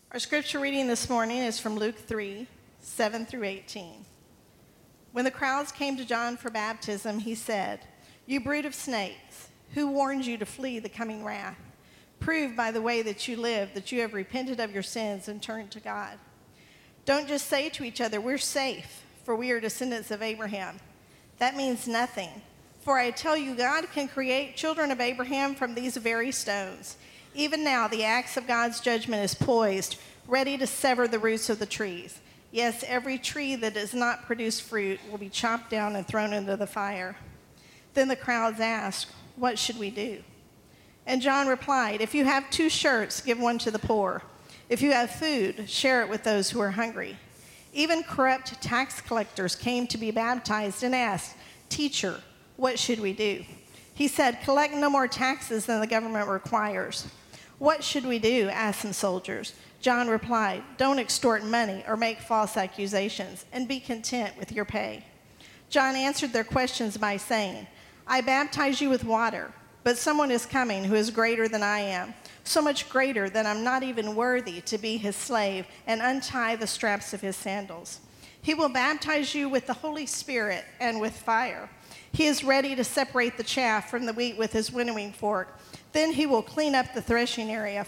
Our scripture reading this morning is from Luke 3, 7 through 18. When the crowds came to John for baptism, he said, "You brood of snakes, who warned you to flee the coming wrath? Prove by the way that you live that you have repented of your sins and turned to God. Don't just say to each other, 'We're safe, for we are descendants of Abraham.' That means nothing. For I tell you, God can create children of Abraham from these very stones. Even now, the axe of God's judgment is poised, ready to sever the roots of the trees. Yes, every tree that does not produce fruit will be chopped down and thrown into the fire." Then the crowds asked, "What should we do?" And John replied, "If you have 2 shirts, give one to the poor. If you have food, share it with those who are hungry." Even corrupt tax collectors came to be baptized and asked, "Teacher, what should we do?" He said, "Collect no more taxes than the government requires." "What should we do?" asked some soldiers. John replied, "Don't extort money or make false accusations, and be content with your pay." John answered their questions by saying, "I baptize you with water, but someone is coming who is greater than I am, so much greater that I'm not even worthy to be his slave and untie the straps of his sandals. He will baptize you with the Holy Spirit and with fire. He is ready to separate the chaff from the wheat with his winnowing fork. Then he will clean up the threshing area,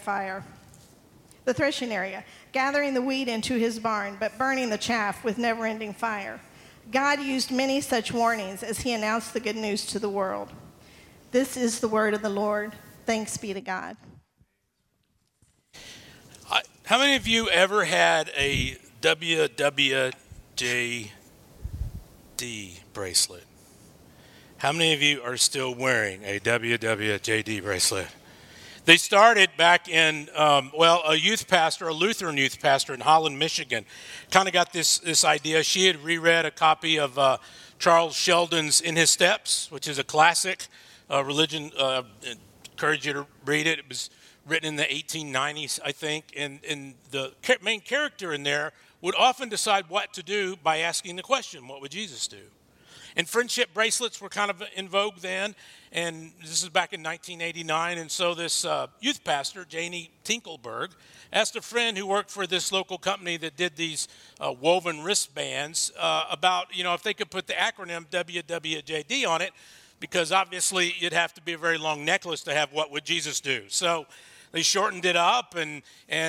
gathering the wheat into his barn, but burning the chaff with never-ending fire." God used many such warnings as he announced the good news to the world. This is the word of the Lord. Thanks be to God. How many of you ever had a WWJD bracelet? How many of you are still wearing a WWJD bracelet? They started back in, a Lutheran youth pastor in Holland, Michigan, kind of got this idea. She had reread a copy of Charles Sheldon's In His Steps, which is a classic religion. Encourage you to read it. It was written in the 1890s, I think, and the main character in there would often decide what to do by asking the question, what would Jesus do? And friendship bracelets were kind of in vogue then, and this is back in 1989, and so this youth pastor, Janie Tinkelberg, asked a friend who worked for this local company that did these woven wristbands about, if they could put the acronym WWJD on it, because obviously you'd have to be a very long necklace to have what would Jesus do. So they shortened it up, and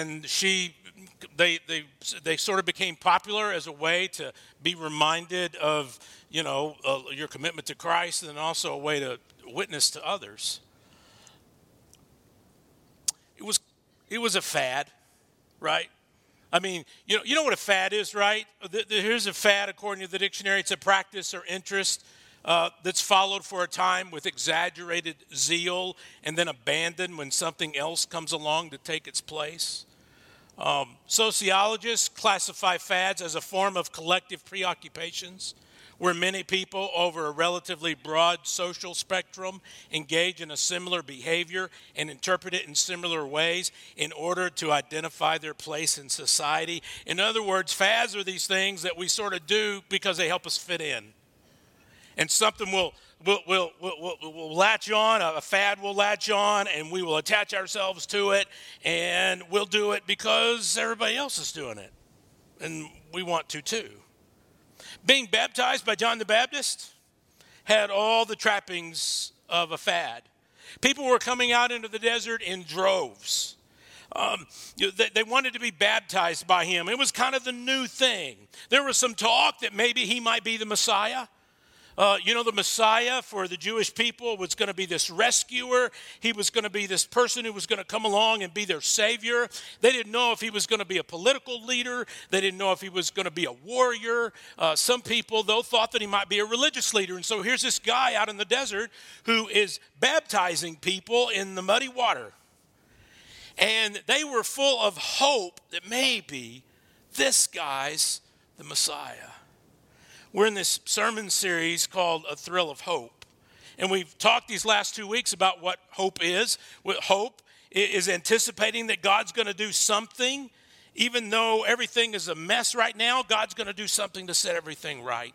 they sort of became popular as a way to be reminded of, your commitment to Christ, and also a way to witness to others. It was a fad, right? I mean, you know what a fad is, right? Here's a fad according to the dictionary. It's a practice or interest that's followed for a time with exaggerated zeal and then abandoned when something else comes along to take its place. Sociologists classify fads as a form of collective preoccupations where many people over a relatively broad social spectrum engage in a similar behavior and interpret it in similar ways in order to identify their place in society. In other words, fads are these things that we sort of do because they help us fit in. And something will latch on, a fad will latch on, and we will attach ourselves to it, and we'll do it because everybody else is doing it, and we want to too. Being baptized by John the Baptist had all the trappings of a fad. People were coming out into the desert in droves. They wanted to be baptized by him. It was kind of the new thing. There was some talk that maybe he might be the Messiah. The Messiah for the Jewish people was going to be this rescuer. He was going to be this person who was going to come along and be their savior. They didn't know if he was going to be a political leader. They didn't know if he was going to be a warrior. Some people, though, thought that he might be a religious leader. And so here's this guy out in the desert who is baptizing people in the muddy water. And they were full of hope that maybe this guy's the Messiah. We're in this sermon series called A Thrill of Hope. And we've talked these last 2 weeks about what hope is. Hope is anticipating that God's going to do something. Even though everything is a mess right now, God's going to do something to set everything right.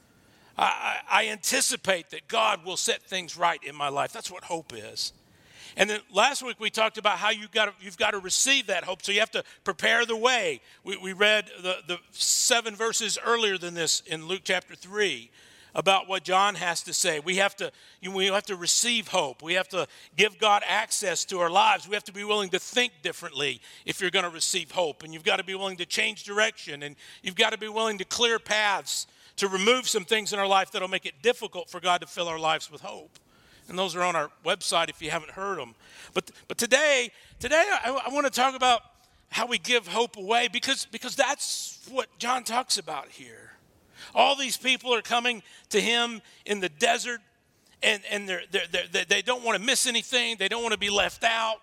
I anticipate that God will set things right in my life. That's what hope is. And then last week we talked about how you've got to receive that hope. So you have to prepare the way. We read the 7 verses earlier than this in Luke chapter 3 about what John has to say. We have to receive hope. We have to give God access to our lives. We have to be willing to think differently if you're going to receive hope. And you've got to be willing to change direction. And you've got to be willing to clear paths to remove some things in our life that will make it difficult for God to fill our lives with hope. And those are on our website if you haven't heard them. But today I want to talk about how we give hope away because that's what John talks about here. All these people are coming to him in the desert, and they don't want to miss anything. They don't want to be left out.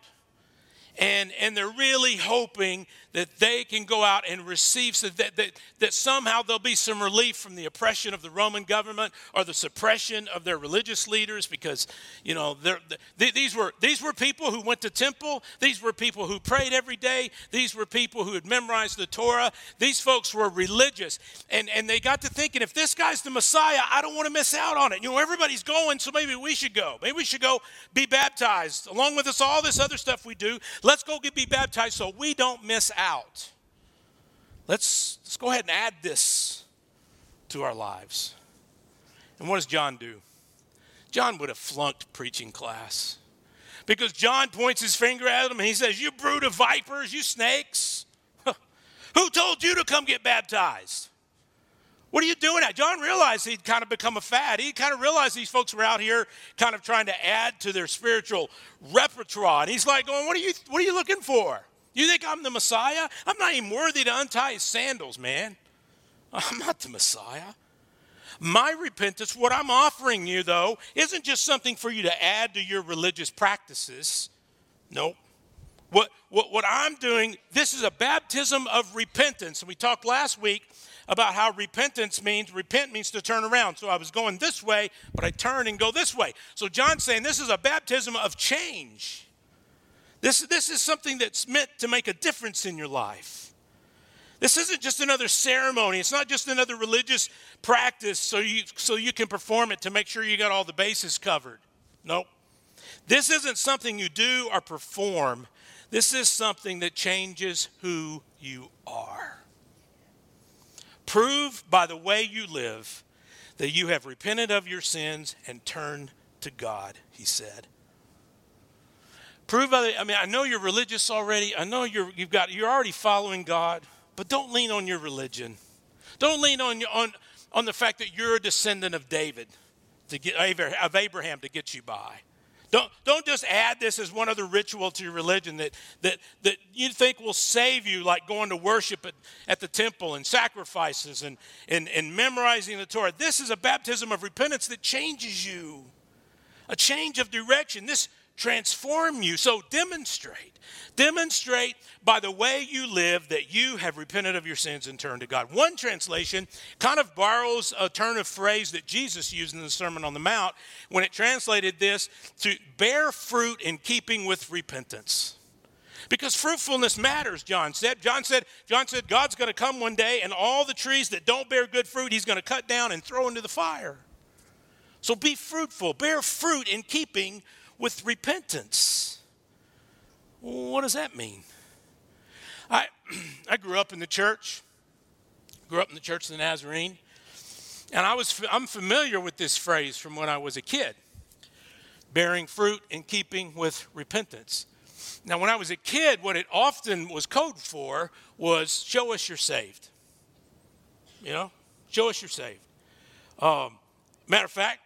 And they're really hoping that they can go out and receive, so that somehow there'll be some relief from the oppression of the Roman government or the suppression of their religious leaders, because, you know, these were people who went to temple. These were people who prayed every day. These were people who had memorized the Torah. These folks were religious. And they got to thinking, if this guy's the Messiah, I don't want to miss out on it. You know, everybody's going, so maybe we should go. Maybe we should go be baptized. Along with us, all this other stuff we do, let's go be baptized so we don't miss out. Let's go ahead and add this to our lives. And what does John do? John would have flunked preaching class, because John points his finger at them and he says, "You brood of vipers, you snakes. Who told you to come get baptized? What are you doing at?" John realized he'd kind of become a fad. He kind of realized these folks were out here kind of trying to add to their spiritual repertoire. And he's like going, what are you looking for? You think I'm the Messiah? I'm not even worthy to untie his sandals, man. I'm not the Messiah. My repentance, what I'm offering you, though, isn't just something for you to add to your religious practices. Nope. What I'm doing, this is a baptism of repentance. And we talked last week about how repent means to turn around. So I was going this way, but I turn and go this way. So John's saying this is a baptism of change. This is something that's meant to make a difference in your life. This isn't just another ceremony. It's not just another religious practice so you can perform it to make sure you got all the bases covered. Nope. This isn't something you do or perform. This is something that changes who you are. Prove by the way you live that you have repented of your sins and turned to God, he said. Prove by I know you're religious already. I know you're already following God, but don't lean on your religion. Don't lean on the fact that you're a descendant of David, of Abraham, to get you by. Don't just add this as one other ritual to your religion that you think will save you, like going to worship at the temple and sacrifices and memorizing the Torah. This is a baptism of repentance that changes you, a change of direction. This transforms you. So demonstrate by the way you live that you have repented of your sins and turned to God. One translation kind of borrows a turn of phrase that Jesus used in the Sermon on the Mount when it translated this to bear fruit in keeping with repentance. Because fruitfulness matters, John said. John said God's going to come one day, and all the trees that don't bear good fruit, he's going to cut down and throw into the fire. So be fruitful, bear fruit in keeping with repentance. What does that mean? I grew up in the church. Grew up in the Church of the Nazarene. And I'm familiar with this phrase from when I was a kid. Bearing fruit in keeping with repentance. Now, when I was a kid, what it often was code for was, show us you're saved. You know, show us you're saved. Matter of fact,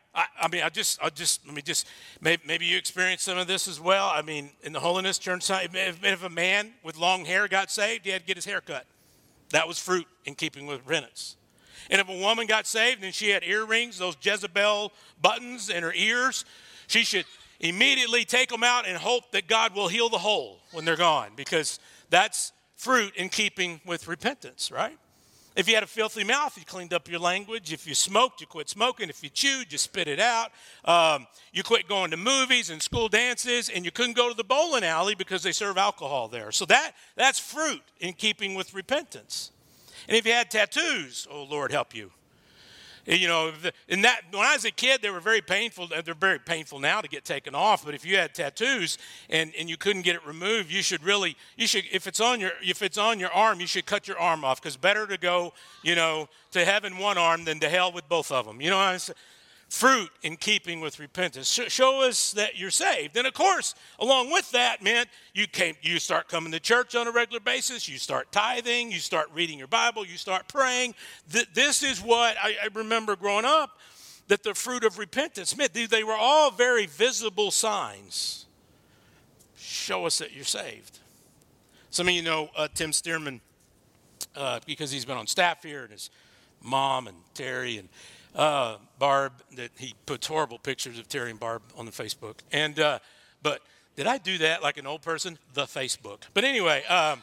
maybe you experienced some of this as well. I mean, in the Holiness Church, if a man with long hair got saved, he had to get his hair cut. That was fruit in keeping with repentance. And if a woman got saved and she had earrings, those Jezebel buttons in her ears, she should immediately take them out and hope that God will heal the hole when they're gone, because that's fruit in keeping with repentance, right? If you had a filthy mouth, you cleaned up your language. If you smoked, you quit smoking. If you chewed, you spit it out. You quit going to movies and school dances, and you couldn't go to the bowling alley because they serve alcohol there. So that's fruit in keeping with repentance. And if you had tattoos, oh, Lord help you. You know, and that when I was a kid, they were very painful. They're very painful now to get taken off. But if you had tattoos and you couldn't get it removed, you should if it's on your arm, you should cut your arm off, because better to go, to heaven one arm than to hell with both of them. You know what I'm saying? Fruit in keeping with repentance. Show us that you're saved. And of course, along with that, man, you start coming to church on a regular basis. You start tithing. You start reading your Bible. You start praying. This is what I remember growing up, that the fruit of repentance meant. They were all very visible signs. Show us that you're saved. Some of you know Tim Stearman because he's been on staff here, and his mom and Terry and Barb, that he puts horrible pictures of Terry and Barb on the Facebook. And but did I do that like an old person? The Facebook. But anyway,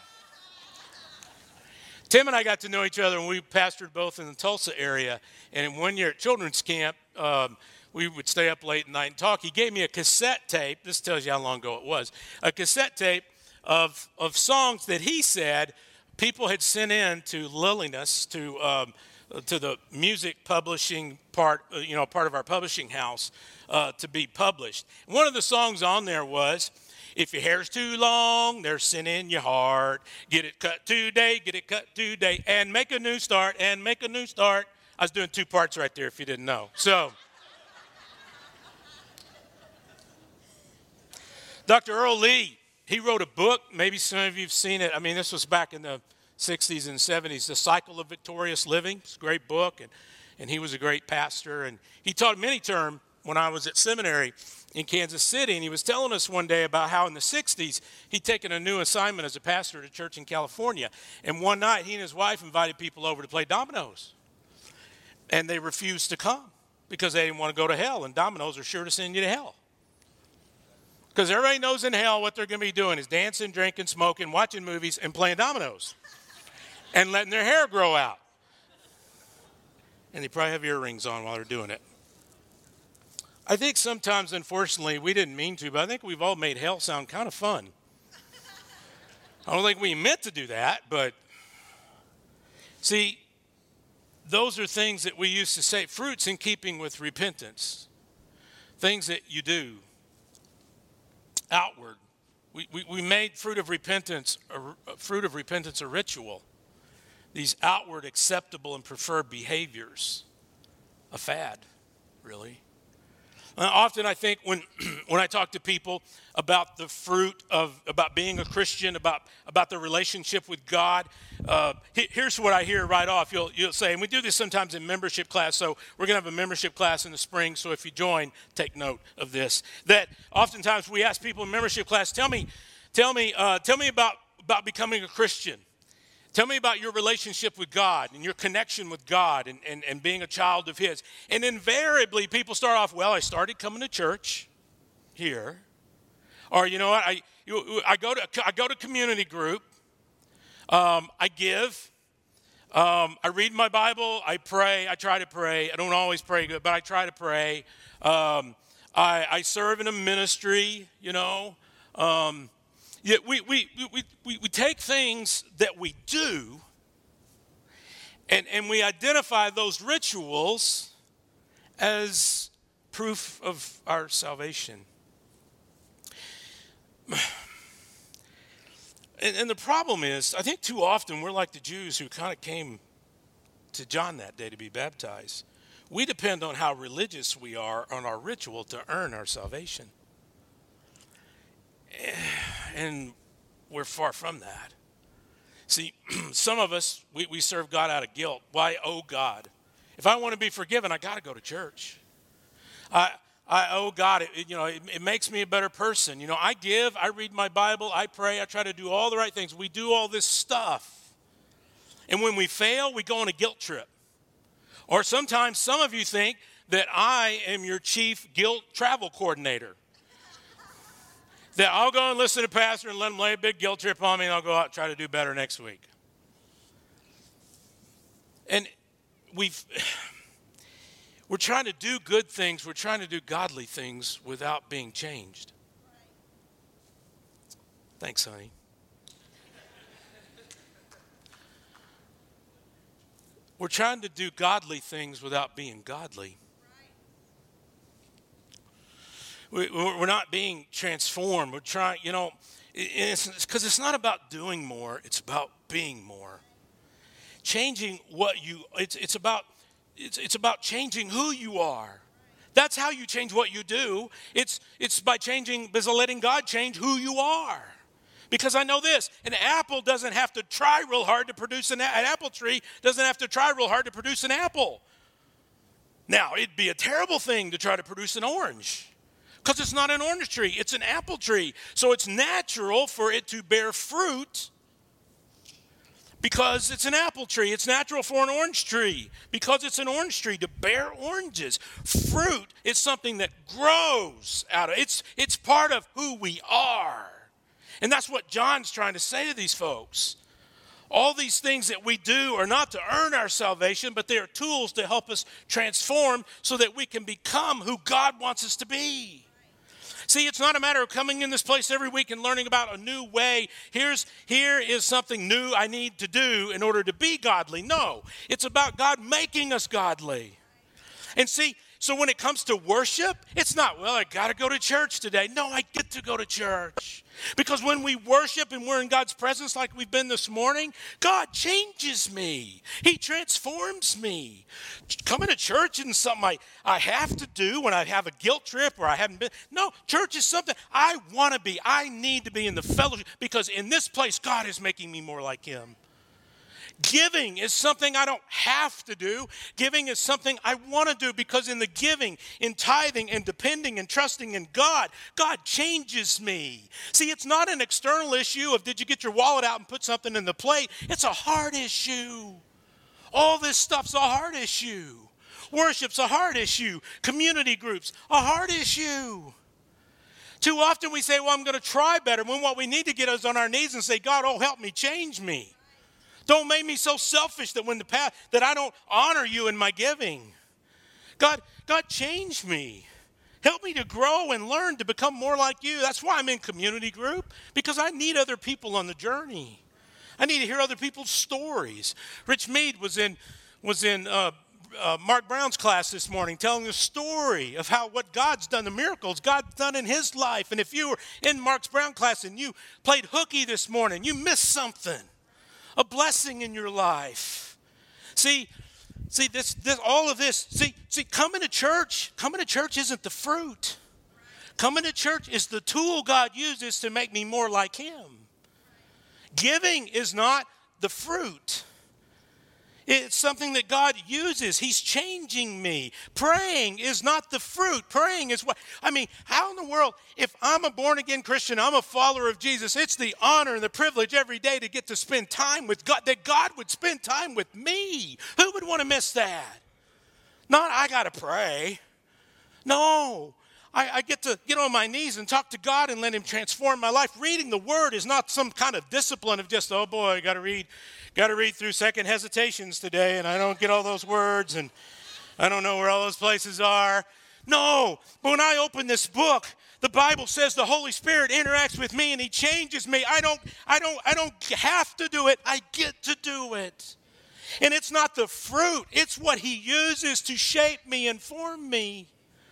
Tim and I got to know each other when we pastored both in the Tulsa area. And in 1 year at children's camp, we would stay up late at night and talk. He gave me a cassette tape. This tells you how long ago it was. A cassette tape of songs that he said people had sent in to Lilliness, to the music publishing part, part of our publishing house, to be published. One of the songs on there was, "If your hair's too long, there's sin in your heart. Get it cut today, and make a new start, and make a new start." I was doing two parts right there if you didn't know. So, Dr. Earl Lee, he wrote a book. Maybe some of you have seen it. I mean, this was back in the 60s and 70s, The Cycle of Victorious Living. It's a great book, and he was a great pastor. And he taught mini-term when I was at seminary in Kansas City, and he was telling us one day about how in the 60s he'd taken a new assignment as a pastor at a church in California. And one night he and his wife invited people over to play dominoes. And they refused to come because they didn't want to go to hell, and dominoes are sure to send you to hell. Because everybody knows in hell what they're going to be doing is dancing, drinking, smoking, watching movies, and playing dominoes. And letting their hair grow out. And they probably have earrings on while they're doing it. I think sometimes, unfortunately, we didn't mean to, but I think we've all made hell sound kind of fun. I don't think we meant to do that, but see, those are things that we used to say, fruits in keeping with repentance. Things that you do outward. We made fruit of repentance a ritual. These outward, acceptable, and preferred behaviors, a fad, really. Often I think when I talk to people about the fruit about being a Christian, about the relationship with God, here's what I hear right off. You'll say, and we do this sometimes in membership class, so we're going to have a membership class in the spring, so if you join, take note of this. That oftentimes we ask people in membership class, tell me about becoming a Christian. Tell me about your relationship with God and your connection with God and being a child of His. And invariably, people start off, well, I started coming to church here. Or, you know what, I go to community group. I give. I read my Bible. I pray. I try to pray. I don't always pray good, but I try to pray. I serve in a ministry, Yeah, we take things that we do and we identify those rituals as proof of our salvation. And the problem is, I think too often we're like the Jews who kind of came to John that day to be baptized. We depend on how religious we are on our ritual to earn our salvation. And we're far from that. See, some of us, we serve God out of guilt. Why, oh God? If I want to be forgiven, I got to go to church. I owe God. It makes me a better person. I give, I read my Bible, I pray, I try to do all the right things. We do all this stuff. And when we fail, we go on a guilt trip. Or sometimes some of you think that I am your chief guilt travel coordinator. That I'll go and listen to Pastor and let him lay a big guilt trip on me, and I'll go out and try to do better next week. And we're trying to do good things. We're trying to do godly things without being changed. Thanks, honey. We're trying to do godly things without being godly. We're not being transformed. We're trying, it's because it's not about doing more. It's about being more. Changing what you, it's about changing who you are. That's how you change what you do. It's by letting God change who you are. Because I know this, an apple doesn't have to try real hard to produce an apple tree doesn't have to try real hard to produce an apple. Now, it'd be a terrible thing to try to produce an orange. Because it's not an orange tree, it's an apple tree. So it's natural for it to bear fruit because it's an apple tree. It's natural for an orange tree because it's an orange tree to bear oranges. Fruit is something that grows out of it. It's part of who we are. And that's what John's trying to say to these folks. All these things that we do are not to earn our salvation, but they are tools to help us transform so that we can become who God wants us to be. See, it's not a matter of coming in this place every week and learning about a new way. Here is something new I need to do in order to be godly. No, it's about God making us godly. And see, so when it comes to worship, it's not, well, I got to go to church today. No, I get to go to church. Because when we worship and we're in God's presence like we've been this morning, God changes me. He transforms me. Coming to church isn't something I have to do when I have a guilt trip or I haven't been. No, church is something I want to be. I need to be in the fellowship because in this place, God is making me more like Him. Giving is something I don't have to do. Giving is something I want to do because in the giving, in tithing and depending and trusting in God, God changes me. See, it's not an external issue of did you get your wallet out and put something in the plate. It's a heart issue. All this stuff's a heart issue. Worship's a heart issue. Community groups, a heart issue. Too often we say, well, I'm going to try better, when what we need to get is on our knees and say, God, oh, help me, change me. Don't make me so selfish that that I don't honor you in my giving. God, change me. Help me to grow and learn to become more like you. That's why I'm in community group, because I need other people on the journey. I need to hear other people's stories. Rich Mead was in Mark Brown's class this morning telling the story of what God's done, the miracles God's done in his life. And if you were in Mark Brown's class and you played hooky this morning, you missed something. A blessing in your life. See, all of this. See, coming to church isn't the fruit. Coming to church is the tool God uses to make me more like Him. Giving is not the fruit. It's something that God uses. He's changing me. Praying is not the fruit. Praying is how in the world, if I'm a born-again Christian, I'm a follower of Jesus, it's the honor and the privilege every day to get to spend time with God, that God would spend time with me. Who would want to miss that? Not, I got to pray. No. I get to get on my knees and talk to God and let Him transform my life. Reading the Word is not some kind of discipline of just, oh boy, I got to read through Second Hesitations today, and I don't get all those words, and I don't know where all those places are. No, but when I open this book, the Bible says the Holy Spirit interacts with me and He changes me. I don't have to do it. I get to do it. And it's not the fruit. It's what He uses to shape me and form me.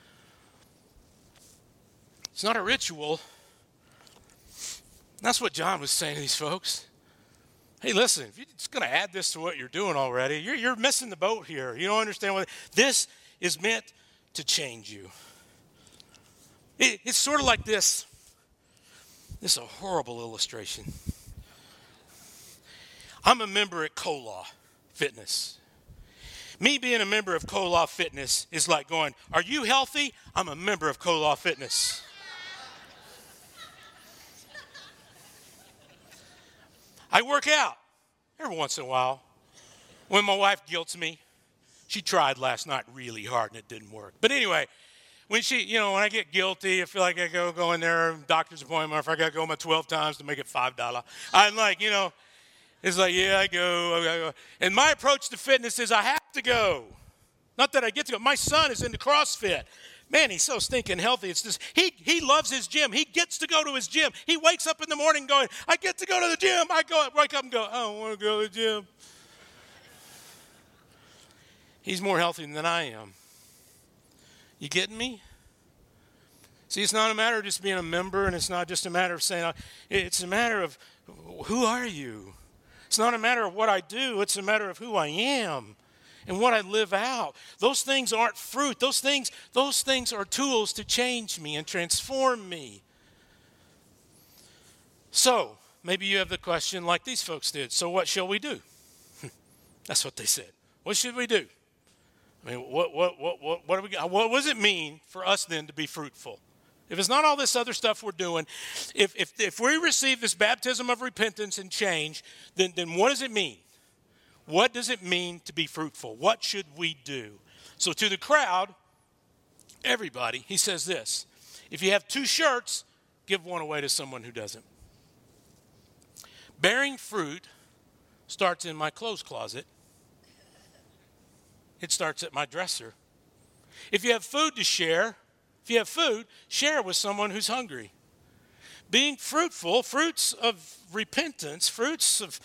It's not a ritual. That's what John was saying to these folks. Hey, listen, if you're just going to add this to what you're doing already, you're missing the boat here. You don't understand what this is meant to change you. It's sort of like this. This is a horrible illustration. I'm a member at CoLaw Fitness. Me being a member of CoLaw Fitness is like going, are you healthy? I'm a member of CoLaw Fitness. I work out every once in a while. When my wife guilts me, she tried last night really hard and it didn't work. But anyway, when when I get guilty, I feel like I go in there, doctor's appointment, if I got to go my 12 times to make it $5. I'm like, it's like, yeah, I go. And my approach to fitness is I have to go. Not that I get to go. My son is into CrossFit. Man, he's so stinking healthy. It's just, he loves his gym. He gets to go to his gym. He wakes up in the morning going, I get to go to the gym. I wake up and go, I don't want to go to the gym. He's more healthy than I am. You getting me? See, it's not a matter of just being a member, and it's not just a matter of saying, it's a matter of who are you? It's not a matter of what I do, it's a matter of who I am and what I live out. Those things aren't fruit. Those things are tools to change me and transform me. So, maybe you have the question like these folks did. So what shall we do? That's what they said. What should we do? I mean, what does it mean for us then to be fruitful? If it's not all this other stuff we're doing, if we receive this baptism of repentance and change, then what does it mean? What does it mean to be fruitful? What should we do? So to the crowd, everybody, he says this: if you have 2 shirts, give one away to someone who doesn't. Bearing fruit starts in my clothes closet. It starts at my dresser. If you have food to share, share with someone who's hungry. Being fruitful, fruits of repentance, fruits of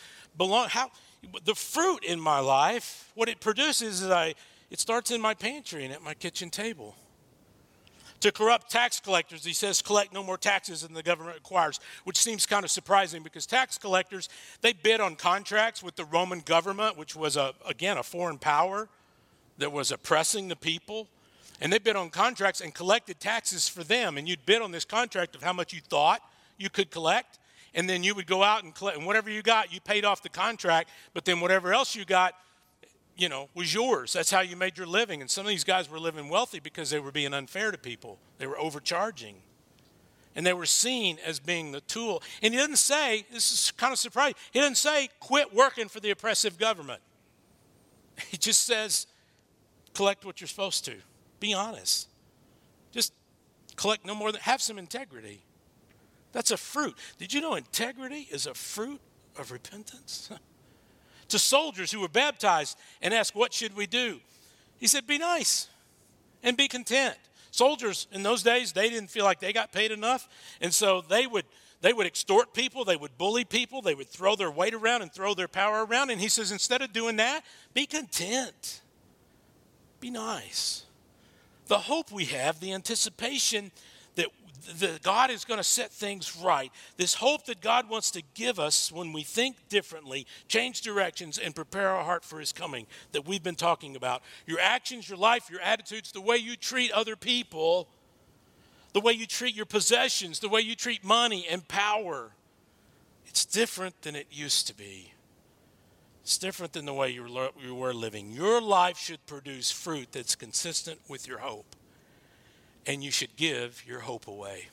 the fruit in my life, what it produces is it starts in my pantry and at my kitchen table. To corrupt tax collectors, he says, collect no more taxes than the government requires, which seems kind of surprising because tax collectors, they bid on contracts with the Roman government, which was, a foreign power that was oppressing the people. And they bid on contracts and collected taxes for them. And you'd bid on this contract of how much you thought you could collect. And then you would go out and collect. And whatever you got, you paid off the contract. But then whatever else you got, was yours. That's how you made your living. And some of these guys were living wealthy because they were being unfair to people. They were overcharging. And they were seen as being the tool. And he doesn't say, this is kind of surprising, he doesn't say quit working for the oppressive government. He just says collect what you're supposed to. Be honest. Just collect no more than, have some integrity. That's a fruit. Did you know integrity is a fruit of repentance? To soldiers who were baptized and asked, what should we do? He said, be nice and be content. Soldiers in those days, they didn't feel like they got paid enough. And so they would extort people. They would bully people. They would throw their weight around and throw their power around. And he says, instead of doing that, be content. Be nice. The hope we have, the anticipation that God is going to set things right, this hope that God wants to give us when we think differently, change directions, and prepare our heart for his coming that we've been talking about. Your actions, your life, your attitudes, the way you treat other people, the way you treat your possessions, the way you treat money and power, it's different than it used to be. It's different than the way you were living. Your life should produce fruit that's consistent with your hope. And you should give your hope away.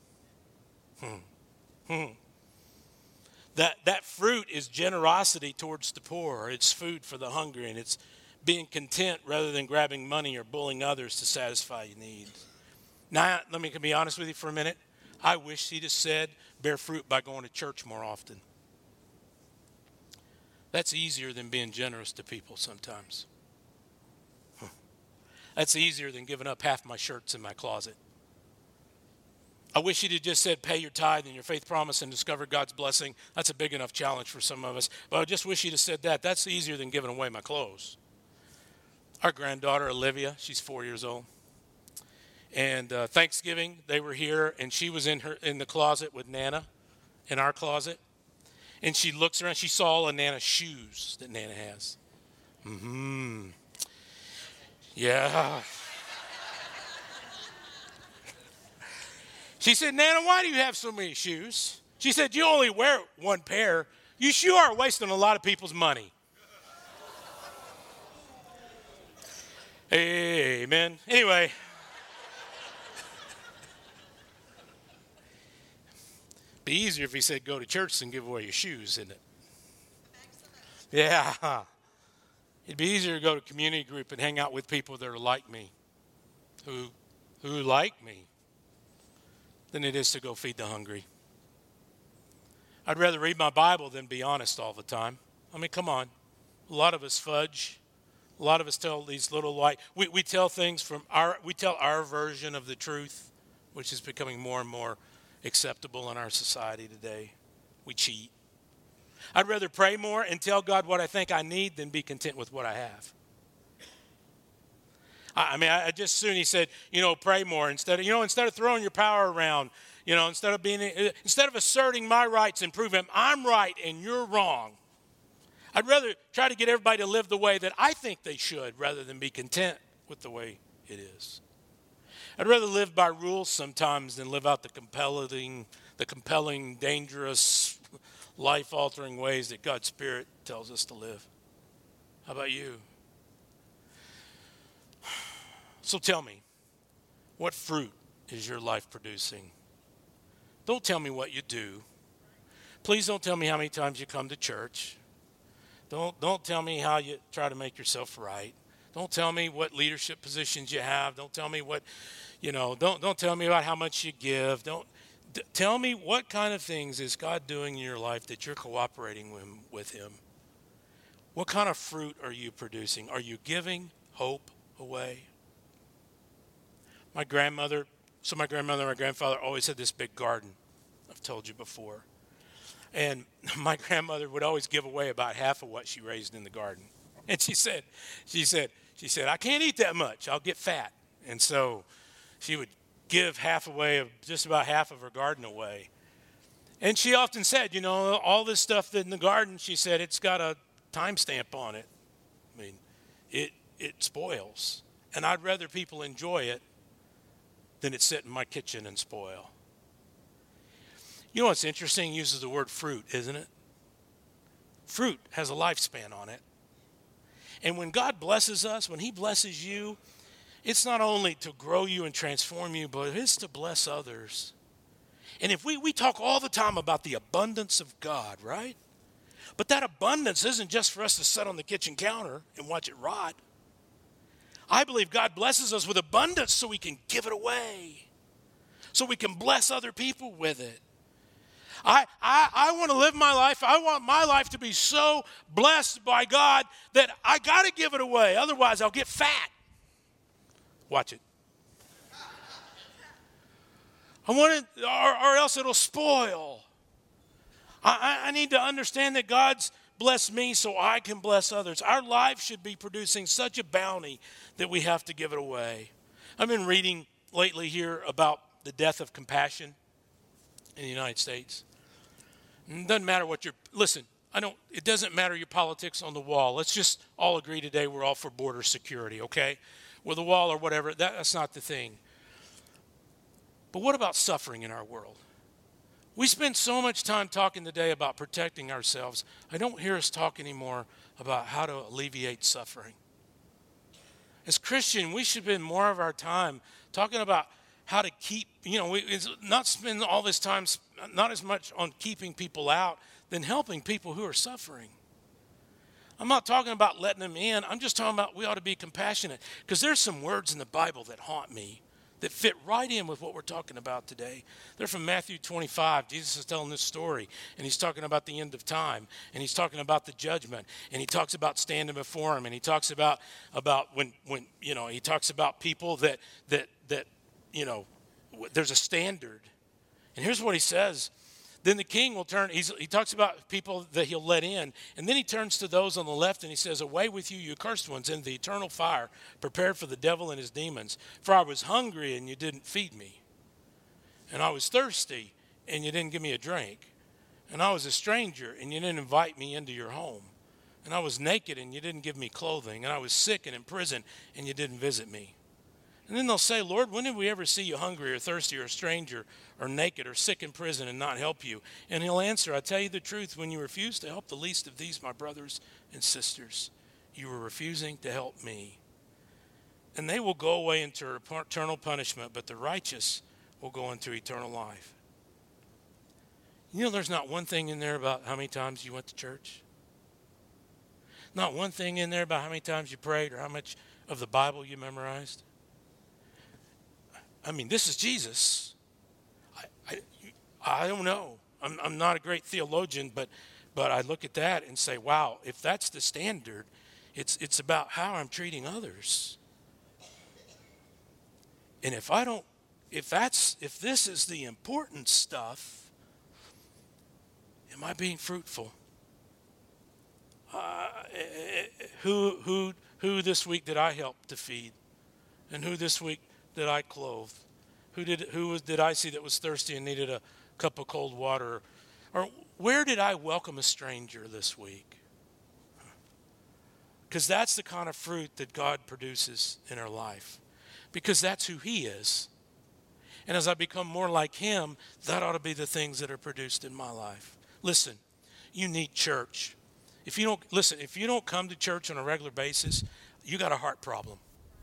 That fruit is generosity towards the poor. It's food for the hungry. And it's being content rather than grabbing money or bullying others to satisfy your needs. Now, let me be honest with you for a minute. I wish he'd have said bear fruit by going to church more often. That's easier than being generous to people sometimes. That's easier than giving up half my shirts in my closet. I wish he'd have just said pay your tithe and your faith promise and discover God's blessing. That's a big enough challenge for some of us. But I just wish he'd have said that. That's easier than giving away my clothes. Our granddaughter, Olivia, she's 4 years old. And Thanksgiving, they were here, and she was in the closet with Nana, in our closet. And she looks around. She saw all of Nana's shoes that Nana has. Yeah. She said, Nana, why do you have so many shoes? She said, you only wear one pair. You are wasting a lot of people's money. Amen. Anyway. Be easier if he said go to church than give away your shoes, isn't it? Yeah. It'd be easier to go to community group and hang out with people that are like me, who like me, than it is to go feed the hungry. I'd rather read my Bible than be honest all the time. I mean, come on. A lot of us fudge. A lot of us tell these little we tell things we tell our version of the truth, which is becoming more and more acceptable in our society today. We cheat. I'd rather pray more and tell God what I think I need than be content with what I have. I just soon he said, pray more instead of throwing your power around, instead of asserting my rights and proving I'm right and you're wrong. I'd rather try to get everybody to live the way that I think they should rather than be content with the way it is. I'd rather live by rules sometimes than live out the compelling, dangerous, life-altering ways that God's Spirit tells us to live. How about you? So tell me, what fruit is your life producing? Don't tell me what you do. Please don't tell me how many times you come to church. Don't tell me how you try to make yourself right. Don't tell me what leadership positions you have. Don't tell me what, don't tell me about how much you give. Tell me what kind of things is God doing in your life that you're cooperating with him. What kind of fruit are you producing? Are you giving hope away? My grandmother and my grandfather always had this big garden. I've told you before. And my grandmother would always give away about half of what she raised in the garden. And she said, I can't eat that much. I'll get fat. And so she would give just about half of her garden away. And she often said, all this stuff in the garden, she said, it's got a timestamp on it. I mean, it spoils. And I'd rather people enjoy it than it sit in my kitchen and spoil. You know what's interesting? He uses the word fruit, isn't it? Fruit has a lifespan on it. And when God blesses us, when he blesses you, it's not only to grow you and transform you, but it's to bless others. And if we talk all the time about the abundance of God, right? But that abundance isn't just for us to sit on the kitchen counter and watch it rot. I believe God blesses us with abundance so we can give it away, so we can bless other people with it. I want to live my life. I want my life to be so blessed by God that I got to give it away. Otherwise, I'll get fat. Watch it. I want it, or else it'll spoil. I need to understand that God's blessed me so I can bless others. Our life should be producing such a bounty that we have to give it away. I've been reading lately here about the death of compassion in the United States. It doesn't matter what it doesn't matter your politics on the wall. Let's just all agree today we're all for border security, okay? With a wall or whatever, that's not the thing. But what about suffering in our world? We spend so much time talking today about protecting ourselves. I don't hear us talk anymore about how to alleviate suffering. As Christians, we should spend more of our time talking about how to keep, not spend all this time, not as much on keeping people out than helping people who are suffering. I'm not talking about letting them in. I'm just talking about we ought to be compassionate. Because there's some words in the Bible that haunt me that fit right in with what we're talking about today. They're from Matthew 25. Jesus is telling this story, and he's talking about the end of time, and he's talking about the judgment, and he talks about standing before him, and he talks about when he talks about people that there's a standard. And here's what he says. Then the king will turn, he talks about people that he'll let in, and then he turns to those on the left and he says, away with you, you cursed ones, into the eternal fire, prepared for the devil and his demons. For I was hungry and you didn't feed me. And I was thirsty and you didn't give me a drink. And I was a stranger and you didn't invite me into your home. And I was naked and you didn't give me clothing. And I was sick and in prison and you didn't visit me. And then they'll say, Lord, when did we ever see you hungry or thirsty or a stranger or naked or sick in prison and not help you? And he'll answer, I tell you the truth, when you refuse to help the least of these, my brothers and sisters, you were refusing to help me. And they will go away into eternal punishment, but the righteous will go into eternal life. There's not one thing in there about how many times you went to church. Not one thing in there about how many times you prayed or how much of the Bible you memorized. I mean, this is Jesus. I don't know. I'm not a great theologian, but I look at that and say, wow, if that's the standard, it's about how I'm treating others. And if this is the important stuff, am I being fruitful? Who this week did I help to feed? And who this week did I clothe? Who did I see that was thirsty and needed a cup of cold water? Or where did I welcome a stranger this week? Because that's the kind of fruit that God produces in our life. Because that's who he is. And as I become more like him, that ought to be the things that are produced in my life. Listen, you need church. If you don't come to church on a regular basis, you got a heart problem.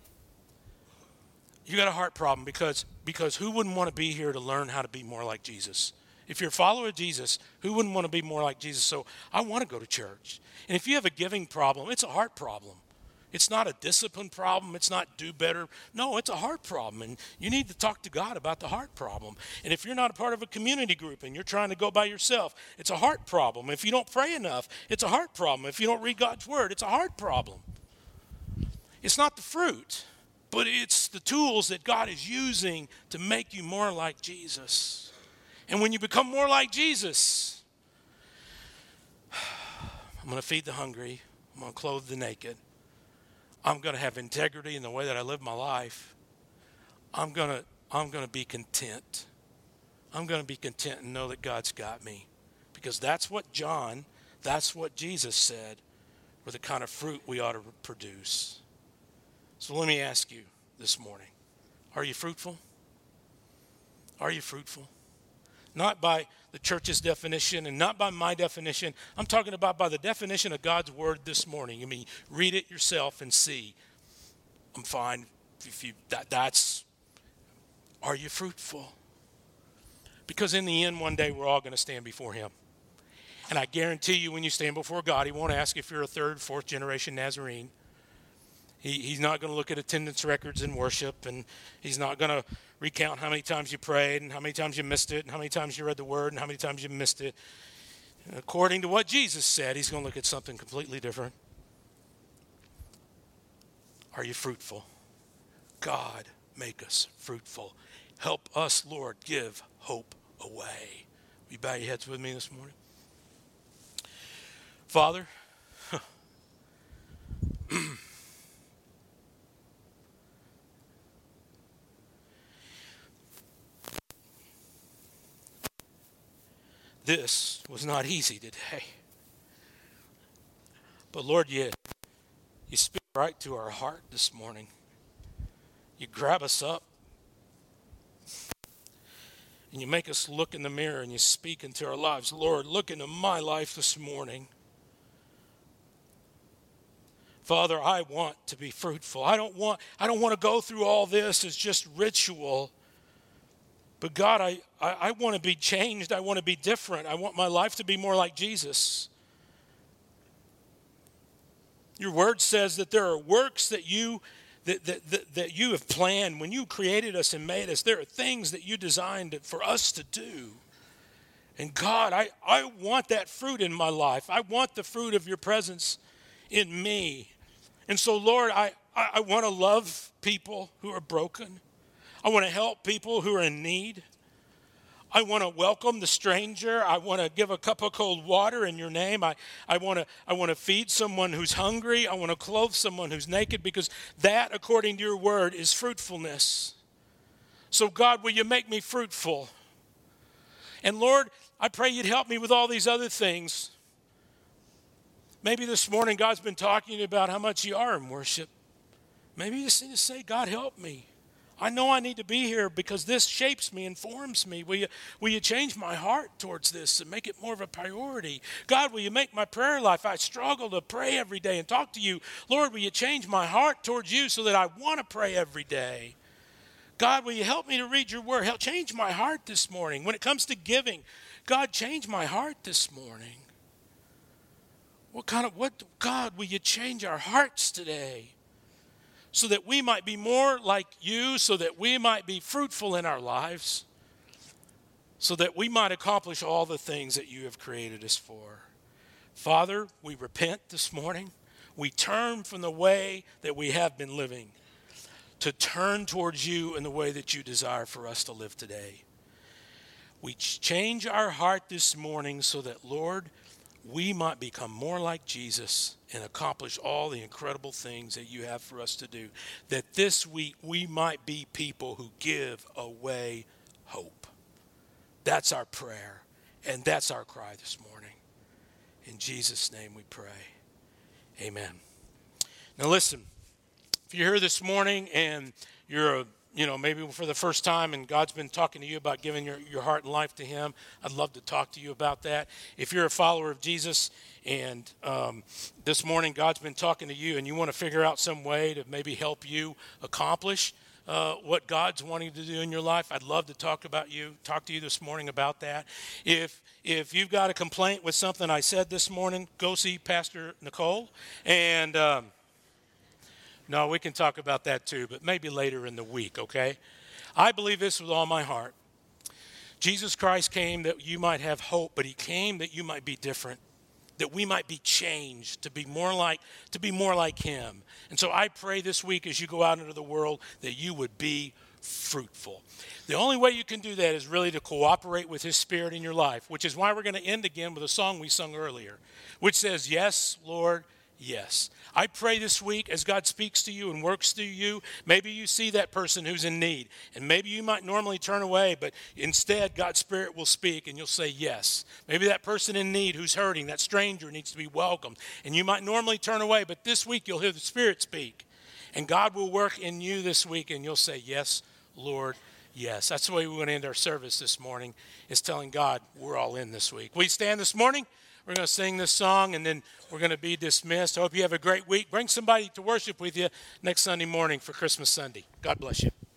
You got a heart problem because who wouldn't want to be here to learn how to be more like Jesus? If you're a follower of Jesus, who wouldn't want to be more like Jesus? So I want to go to church. And if you have a giving problem, it's a heart problem. It's not a discipline problem. It's not do better. No, it's a heart problem. And you need to talk to God about the heart problem. And if you're not a part of a community group and you're trying to go by yourself, it's a heart problem. If you don't pray enough, it's a heart problem. If you don't read God's word, it's a heart problem. It's not the fruit, but it's the tools that God is using to make you more like Jesus. And when you become more like Jesus, I'm going to feed the hungry. I'm going to clothe the naked. I'm going to have integrity in the way that I live my life. I'm going to be content. I'm going to be content and know that God's got me. Because that's what Jesus said were the kind of fruit we ought to produce. So let me ask you this morning, are you fruitful? Are you fruitful? Not by the church's definition and not by my definition. I'm talking about by the definition of God's word this morning. I mean, read it yourself and see. I'm fine. Are you fruitful? Because in the end, one day we're all going to stand before him. And I guarantee you when you stand before God, he won't ask if you're a third, fourth generation Nazarene. He's not going to look at attendance records in worship, and he's not going to recount how many times you prayed and how many times you missed it and how many times you read the word and how many times you missed it. And according to what Jesus said, he's going to look at something completely different. Are you fruitful? God, make us fruitful. Help us, Lord, give hope away. Will you bow your heads with me this morning? Father, this was not easy today. But Lord, you speak right to our heart this morning. You grab us up. And you make us look in the mirror and you speak into our lives. Lord, look into my life this morning. Father, I want to be fruitful. I don't want to go through all this as just ritual. But God, I want to be changed. I want to be different. I want my life to be more like Jesus. Your word says that there are works that you have planned. When you created us and made us, there are things that you designed for us to do. And God, I want that fruit in my life. I want the fruit of your presence in me. And so, Lord, I want to love people who are broken. I want to help people who are in need. I want to welcome the stranger. I want to give a cup of cold water in your name. I want to feed someone who's hungry. I want to clothe someone who's naked, because that, according to your word, is fruitfulness. So God, will you make me fruitful? And Lord, I pray you'd help me with all these other things. Maybe this morning God's been talking to you about how much you are in worship. Maybe you just need to say, God, help me. I know I need to be here because this shapes me, informs me. Will you change my heart towards this and make it more of a priority? God, will you make my prayer life? I struggle to pray every day and talk to you. Lord, will you change my heart towards you so that I want to pray every day? God, will you help me to read your word? Help change my heart this morning. When it comes to giving, God, change my heart this morning. God, will you change our hearts today? So that we might be more like you, so that we might be fruitful in our lives, so that we might accomplish all the things that you have created us for. Father, we repent this morning. We turn from the way that we have been living to turn towards you in the way that you desire for us to live today. We change our heart this morning so that, Lord, we might become more like Jesus and accomplish all the incredible things that you have for us to do. That this week we might be people who give away hope. That's our prayer, and that's our cry this morning. In Jesus' name we pray. Amen. Now listen, if you're here this morning and you're maybe for the first time and God's been talking to you about giving your heart and life to him, I'd love to talk to you about that. If you're a follower of Jesus and this morning God's been talking to you and you want to figure out some way to maybe help you accomplish what God's wanting to do in your life, I'd love to talk to you this morning about that. If you've got a complaint with something I said this morning, go see Pastor Nicole. And no, we can talk about that too, but maybe later in the week, okay? I believe this with all my heart. Jesus Christ came that you might have hope, but he came that you might be different, that we might be changed to be more like him. And so I pray this week as you go out into the world that you would be fruitful. The only way you can do that is really to cooperate with his Spirit in your life, which is why we're going to end again with a song we sung earlier, which says, "Yes, Lord, yes." I pray this week as God speaks to you and works through you, maybe you see that person who's in need, and maybe you might normally turn away, but instead God's Spirit will speak and you'll say yes. Maybe that person in need who's hurting, that stranger needs to be welcomed, and you might normally turn away, but this week you'll hear the Spirit speak, and God will work in you this week, and you'll say, "Yes, Lord, yes." That's the way we want to end our service this morning, is telling God we're all in this week. We stand this morning. We're going to sing this song, and then we're going to be dismissed. I hope you have a great week. Bring somebody to worship with you next Sunday morning for Christmas Sunday. God bless you.